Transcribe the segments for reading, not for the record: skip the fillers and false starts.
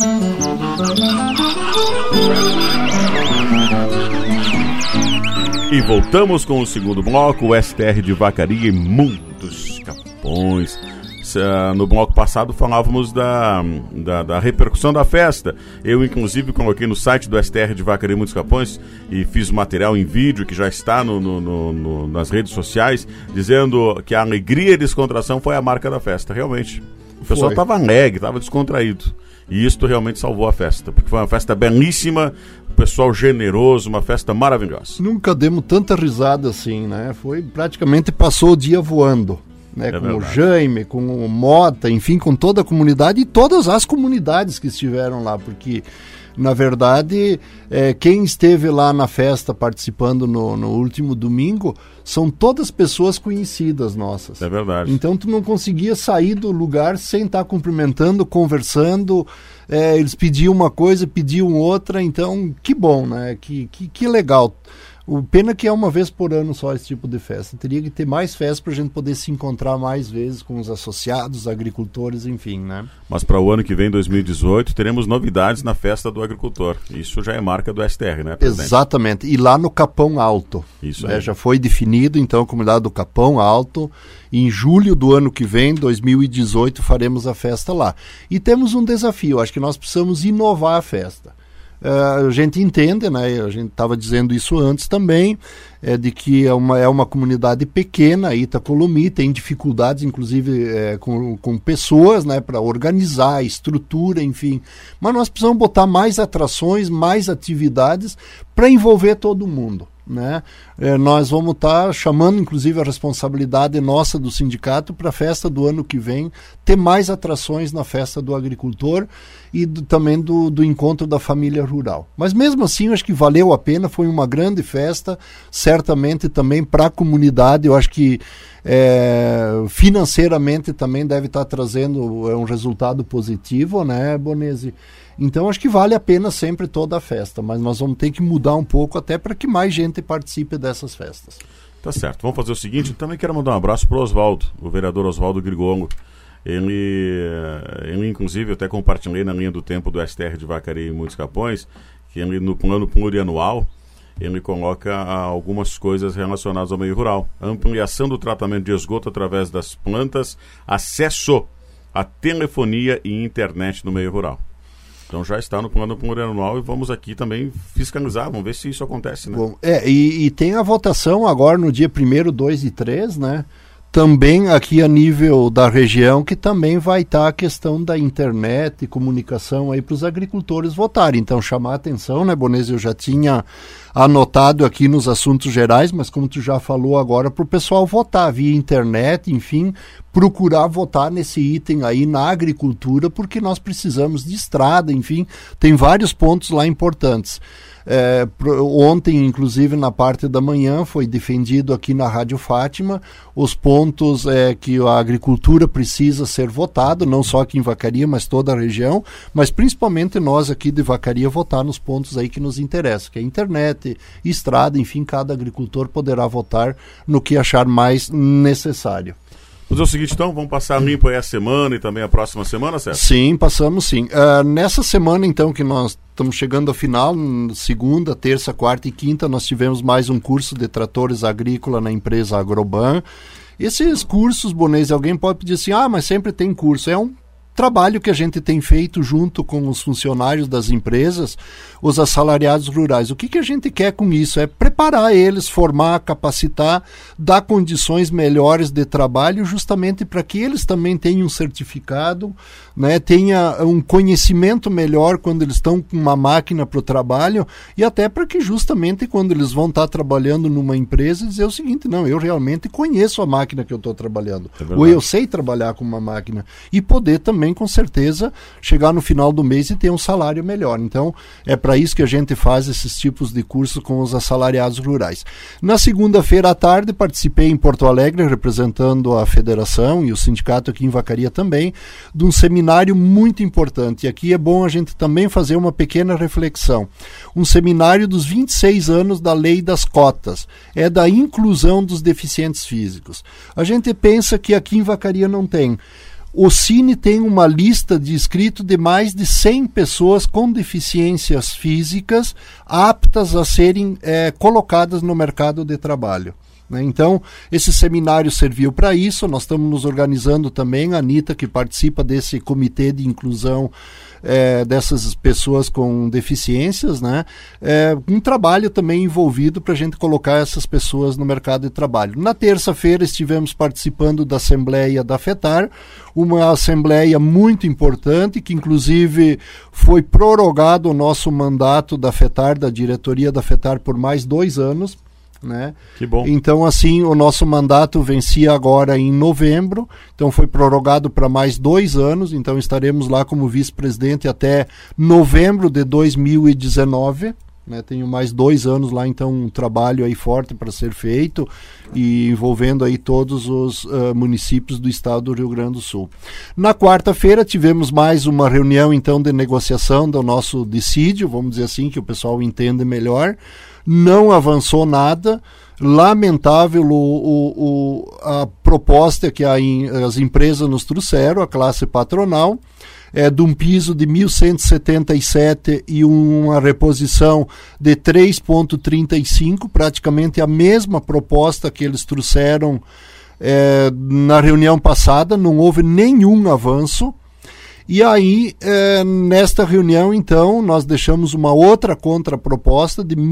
E voltamos com o segundo bloco, o STR de Vacaria e muitos Capões. No bloco passado falávamos da repercussão da festa. Eu, inclusive, coloquei no site do STR de Vacaria e Muitos Capões e fiz material em vídeo que já está nas redes sociais, dizendo que a alegria e a descontração foi a marca da festa. Realmente, o pessoal estava alegre, estava descontraído. E isso realmente salvou a festa, porque foi uma festa belíssima, pessoal generoso, uma festa maravilhosa. Nunca demos tanta risada assim, né? Praticamente passou o dia voando, né? Com verdade. O Jaime, com o Mota, enfim, com toda a comunidade e todas as comunidades que estiveram lá, porque na verdade quem esteve lá na festa participando no último domingo são todas pessoas conhecidas nossas. É verdade. Então tu não conseguia sair do lugar sem estar cumprimentando, conversando. Eles pediam uma coisa, pediam outra, então que bom, né? Que legal. O pena que é uma vez por ano só esse tipo de festa. Teria que ter mais festas para a gente poder se encontrar mais vezes com os associados, agricultores, enfim, né? Mas para o ano que vem, 2018, teremos novidades na festa do agricultor. Isso já é marca do STR, né, presidente? Exatamente. E lá no Capão Alto. Isso aí. Já foi definido, então, a comunidade do Capão Alto. Em julho do ano que vem, 2018, faremos a festa lá. E temos um desafio. Acho que nós precisamos inovar a festa. A gente entende, né? A gente estava dizendo isso antes também, de que é uma comunidade pequena, Itacolomi, tem dificuldades, inclusive, com pessoas, né? Para organizar a estrutura, enfim. Mas nós precisamos botar mais atrações, mais atividades para envolver todo mundo. Né? Nós vamos estar chamando inclusive a responsabilidade nossa do sindicato para a festa do ano que vem ter mais atrações na festa do agricultor e também do encontro da família rural, mas mesmo assim eu acho que valeu a pena, foi uma grande festa, certamente também para a comunidade. Eu acho que financeiramente também deve estar trazendo um resultado positivo, né, Bonesi? Então acho que vale a pena sempre toda a festa, mas nós vamos ter que mudar um pouco até para que mais gente participe dessas festas. Tá certo, vamos fazer o seguinte, também quero mandar um abraço para o Oswaldo, o vereador Oswaldo Grigongo. Ele inclusive, eu até compartilhei na linha do tempo do STR de Vacaria e Muitos Capões, que ele no plano plurianual, ele coloca algumas coisas relacionadas ao meio rural. Ampliação do tratamento de esgoto através das plantas, acesso à telefonia e internet no meio rural. Então já está no plano plurianual e vamos aqui também fiscalizar, vamos ver se isso acontece, né? Bom, e tem a votação agora no dia 1º, 2 e 3, né? Também aqui a nível da região, que também vai estar a questão da internet e comunicação aí para os agricultores votarem. Então chamar a atenção, né, Bonesi? Eu já tinha anotado aqui nos assuntos gerais, mas como tu já falou agora, para o pessoal votar via internet, enfim, procurar votar nesse item aí na agricultura, porque nós precisamos de estrada, enfim, tem vários pontos lá importantes. Ontem, inclusive na parte da manhã, foi defendido aqui na Rádio Fátima os pontos que a agricultura precisa ser votado, não só aqui em Vacaria, mas toda a região, mas principalmente nós aqui de Vacaria votar nos pontos aí que nos interessam, que é internet, estrada, enfim, cada agricultor poderá votar no que achar mais necessário. Vamos fazer o seguinte, então, vamos passar limpo aí a semana e também a próxima semana, certo? Sim, passamos sim. Nessa semana, então, que nós estamos chegando ao final, segunda, terça, quarta e quinta, nós tivemos mais um curso de tratores agrícola na empresa Agroban. Esses cursos, Bonesi, alguém pode pedir assim, mas sempre tem curso. É um trabalho que a gente tem feito junto com os funcionários das empresas, os assalariados rurais. O que a gente quer com isso? É preparar eles, formar, capacitar, dar condições melhores de trabalho, justamente para que eles também tenham um certificado, né, tenha um conhecimento melhor quando eles estão com uma máquina para o trabalho, e até para que justamente quando eles vão estar trabalhando numa empresa, dizer o seguinte, não, eu realmente conheço a máquina que eu estou trabalhando, ou eu sei trabalhar com uma máquina, e poder também, com certeza, chegar no final do mês e ter um salário melhor. Então, é para isso que a gente faz esses tipos de cursos com os assalariados rurais. Na segunda-feira à tarde, participei em Porto Alegre, representando a federação e o sindicato aqui em Vacaria também, de um seminário muito importante. E aqui é bom a gente também fazer uma pequena reflexão. Um seminário dos 26 anos da Lei das Cotas. É da inclusão dos deficientes físicos. A gente pensa que aqui em Vacaria não tem. o Cine tem uma lista de inscritos de mais de 100 pessoas com deficiências físicas aptas a serem colocadas no mercado de trabalho. Então, esse seminário serviu para isso. Nós estamos nos organizando também, a Anitta, que participa desse comitê de inclusão dessas pessoas com deficiências, né? Um trabalho também envolvido para a gente colocar essas pessoas no mercado de trabalho. Na terça-feira estivemos participando da Assembleia da FETAR, uma assembleia muito importante, que inclusive foi prorrogado o nosso mandato da FETAR, da diretoria da FETAR, por mais 2 anos. Né? Que bom. Então, assim, o nosso mandato vencia agora em novembro, então foi prorrogado para mais 2 anos, então estaremos lá como vice-presidente até novembro de 2019, né? Tenho mais 2 anos lá, então um trabalho aí forte para ser feito e envolvendo aí todos os municípios do estado do Rio Grande do Sul. Na quarta-feira tivemos mais uma reunião então de negociação do nosso dissídio, vamos dizer assim, que o pessoal entenda melhor. Não avançou nada, lamentável a proposta que as empresas nos trouxeram, a classe patronal, de um piso de 1.177 e uma reposição de 3,35, praticamente a mesma proposta que eles trouxeram na reunião passada, não houve nenhum avanço. E aí, nesta reunião, então, nós deixamos uma outra contraproposta de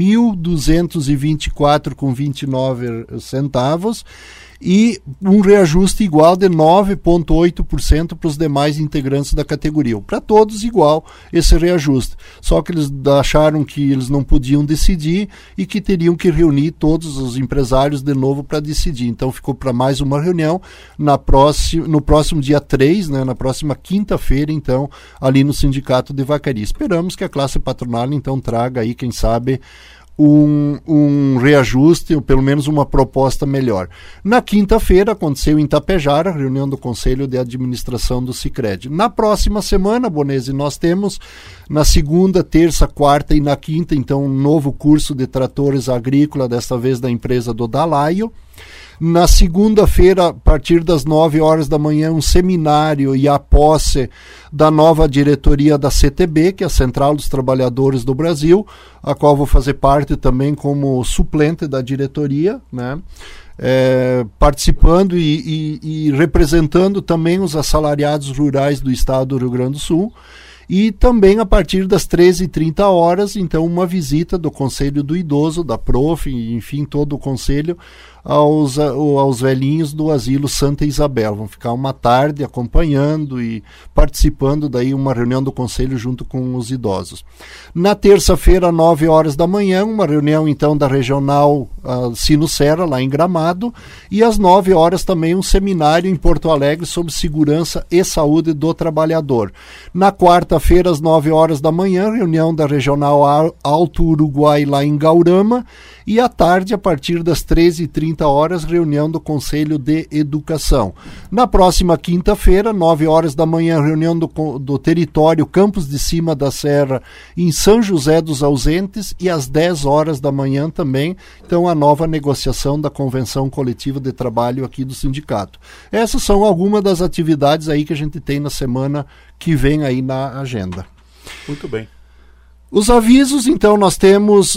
1.224,29 centavos e um reajuste igual de 9,8% para os demais integrantes da categoria. Para todos igual esse reajuste. Só que eles acharam que eles não podiam decidir e que teriam que reunir todos os empresários de novo para decidir. Então ficou para mais uma reunião no próximo dia 3, né, na próxima quinta-feira, então, ali no Sindicato de Vacaria. Esperamos que a classe patronal, então, traga aí, quem sabe, um reajuste, ou pelo menos uma proposta melhor. Na quinta-feira aconteceu em Tapejara a reunião do Conselho de Administração do Sicredi. Na próxima semana, Bonese, nós temos na segunda, terça, quarta e na quinta, então, um novo curso de tratores agrícola, desta vez da empresa do Dalaio. Na segunda-feira, a partir das 9 horas da manhã, um seminário e a posse da nova diretoria da CTB, que é a Central dos Trabalhadores do Brasil, a qual vou fazer parte também como suplente da diretoria, né? Participando e representando também os assalariados rurais do estado do Rio Grande do Sul. E também a partir das 13h30, então, uma visita do Conselho do Idoso, da Prof, enfim, todo o Conselho, aos velhinhos do Asilo Santa Isabel. Vão ficar uma tarde acompanhando e participando daí uma reunião do Conselho junto com os idosos. Na terça-feira, 9 horas da manhã, uma reunião então da Regional Sino-Serra, lá em Gramado, e às 9 horas também um seminário em Porto Alegre sobre segurança e saúde do trabalhador. Na quarta-feira, às 9 horas da manhã, reunião da Regional Alto Uruguai, lá em Gaurama, e à tarde, a partir das 13h30, reunião do Conselho de Educação. Na próxima quinta-feira, 9 horas da manhã, reunião do território Campos de Cima da Serra, em São José dos Ausentes, e às 10 horas da manhã também, então, a nova negociação da Convenção Coletiva de Trabalho aqui do sindicato. Essas são algumas das atividades aí que a gente tem na semana que vem aí na agenda. Muito bem. Os avisos, então, nós temos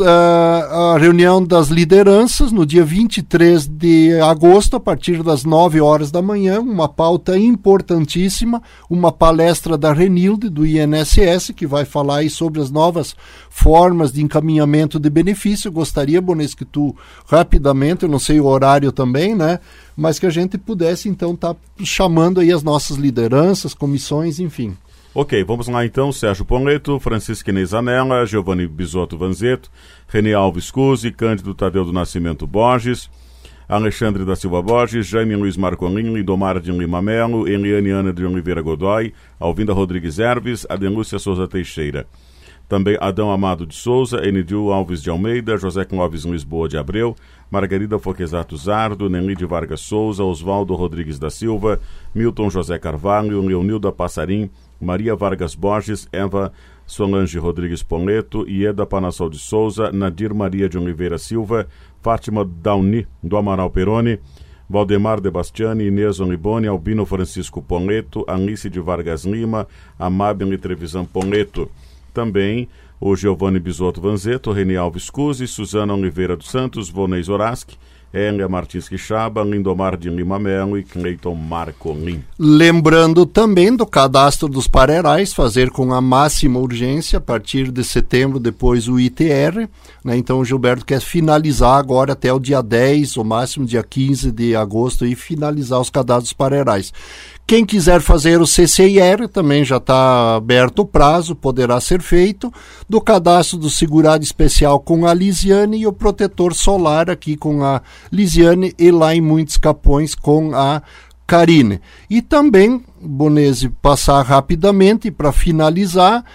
a reunião das lideranças no dia 23 de agosto, a partir das 9 horas da manhã, uma pauta importantíssima, uma palestra da Renilde, do INSS, que vai falar aí sobre as novas formas de encaminhamento de benefício. Eu gostaria, Bones, que tu, rapidamente, eu não sei o horário também, né, mas que a gente pudesse, então, estar chamando aí as nossas lideranças, comissões, enfim. Ok, vamos lá então. Sérgio Ponleto, Francisco Inês Anela, Giovanni Bisotto Vanzetto, René Alves Cusi, Cândido Tadeu do Nascimento Borges, Alexandre da Silva Borges, Jaime Luiz Marcolin, Lindomar de Lima Melo, Eliane Ana de Oliveira Godoy, Alvinda Rodrigues Herves, Adelúcia Souza Teixeira. Também Adão Amado de Souza, Enidil Alves de Almeida, José Clóvis Lisboa de Abreu, Margarida Foquesato Zardo, Nelide Vargas Souza, Oswaldo Rodrigues da Silva, Milton José Carvalho, Leonilda Passarim, Maria Vargas Borges, Eva Solange Rodrigues Ponleto, Ieda Panassol de Souza, Nadir Maria de Oliveira Silva, Fátima Dauni do Amaral Peroni, Valdemar de Bastiani, Inês Oniboni, Albino Francisco Ponleto, Anice de Vargas Lima, Amábile Trevisan Ponleto. Também o Giovanni Bisotto Vanzetto, Reni Alves Cusi, Suzana Oliveira dos Santos, Vonei Zoraski, Elia Martins Quixaba, Lindomar de Lima Melo e Cleiton Marcolin. Lembrando também do cadastro dos parerais, fazer com a máxima urgência, a partir de setembro, depois o ITR, né? Então o Gilberto quer finalizar agora até o dia 10, ou máximo dia 15 de agosto, e finalizar os cadastros parerais. Quem quiser fazer o CCIR, também já está aberto o prazo, poderá ser feito, do cadastro do segurado especial com a Lisiane e o protetor solar aqui com a Lisiane e lá em Muitos Capões com a Karine. E também, Bonese, passar rapidamente para finalizar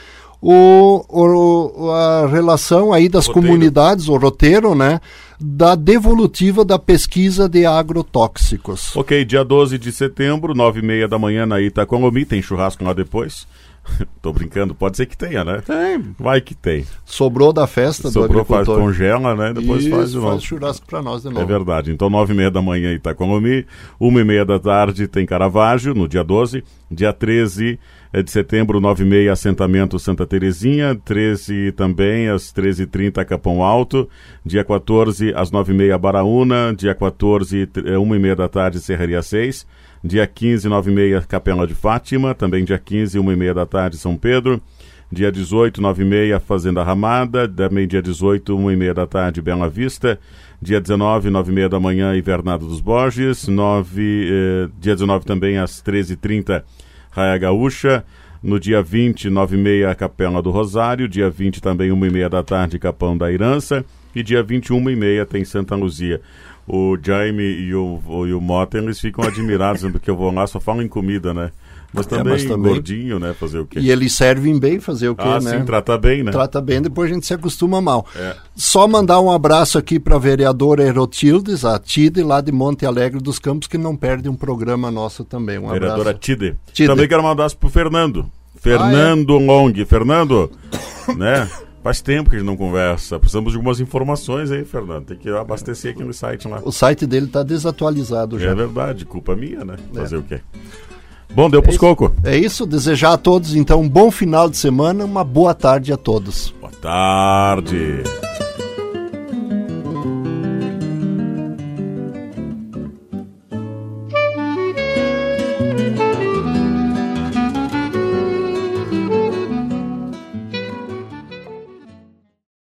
a relação aí das comunidades, o roteiro, né, da devolutiva da pesquisa de agrotóxicos. Ok, dia 12 de setembro, 9h30 da manhã na Itacolomi, tem churrasco lá depois? Tô brincando, pode ser que tenha, né? Tem. Vai que tem. Sobrou da festa do agricultor. Faz, congela, né? Depois faz de novo. Faz churrasco para nós de novo. É verdade. Então, 9h30 da manhã Itacolomi, 1h30 da tarde tem Caravaggio, no dia 12. Dia 13 de setembro, 9h30, assentamento Santa Terezinha. 13 também, às 13h30, Capão Alto. Dia 14, às 9h30, Baraúna. Dia 14, 1h30 da tarde, Serraria 6. Dia 15, 9h30, Capela de Fátima. Também dia 15, 1h30 da tarde, São Pedro. Dia 18, 9h30, Fazenda Ramada. Também dia 18, 1h30 da tarde, Bela Vista. Dia 19, 9h30 da manhã, Invernado dos Borges. Dia 19 também, às 13h30, Raia Gaúcha. No dia 20, 9h30, Capela do Rosário. Dia 20 também, 1h30 da tarde, Capão da Irança. E dia 21, 1h30, tem Santa Luzia. O Jaime e o Mota, eles ficam admirados, porque eu vou lá, só falam em comida, né? Mas também gordinho, né? Fazer o quê? E eles servem bem, fazer o quê, né? Sim, trata bem, né? Trata bem, depois a gente se acostuma mal. Só mandar um abraço aqui para a vereadora Erotildes, a Tide, lá de Monte Alegre dos Campos, que não perde um programa nosso também. Um abraço. Vereadora Tide. Também quero mandar um abraço pro Fernando. Fernando Long. Fernando, né? Faz tempo que a gente não conversa. Precisamos de algumas informações aí, Fernando. Tem que abastecer aqui no site lá. O site dele está desatualizado já. É verdade, culpa minha, né? Fazer o quê? Bom, deu pros coco. É isso, desejar a todos, então, um bom final de semana, uma boa tarde a todos. Boa tarde.